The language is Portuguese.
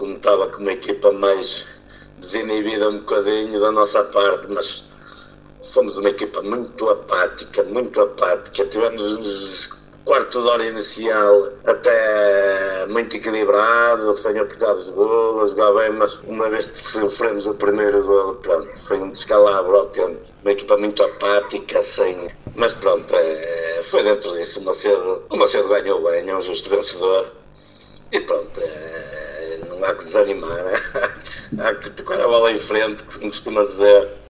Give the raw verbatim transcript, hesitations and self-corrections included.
como estava com uma equipa mais desinibida um bocadinho da nossa parte, mas fomos uma equipa muito apática, muito apática. Tivemos quarto de hora inicial até muito equilibrado, sem apertados de golo, jogar bem, mas uma vez que sofremos o primeiro golo, pronto, foi um descalabro ao tempo. Uma equipa muito apática, sem... Mas pronto, é, foi dentro disso. O Macedo, o Macedo ganhou bem, é um justo vencedor. E pronto, é, não há que desanimar. Há que tocar a bola em frente, que se costuma dizer.